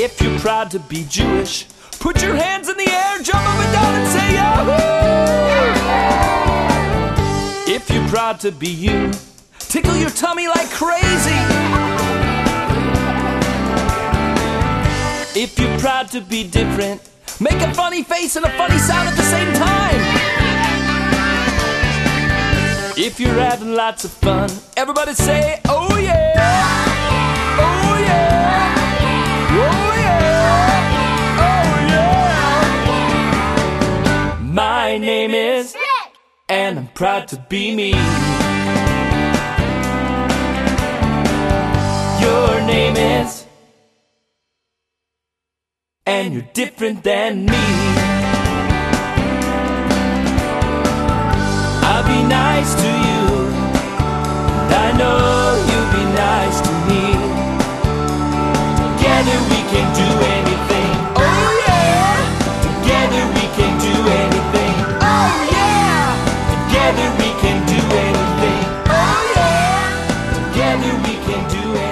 If you're proud to be Jewish, put your hands in the air, jump up and down and say Yahoo! If you're proud to be you, tickle your tummy like crazy. If you're proud to be different, make a funny face and a funny sound at the same time. If you're having lots of fun, everybody say, oh yeah! Oh yeah! Oh yeah! Oh yeah! My name is Rick, and I'm proud to be me. Your name is, and you're different than me. I'll be nice to you, and I know you'll be nice to me. Together we can do anything. Oh yeah! Together we can do anything. Oh yeah! Together we can do anything. Oh yeah! Together we can do anything.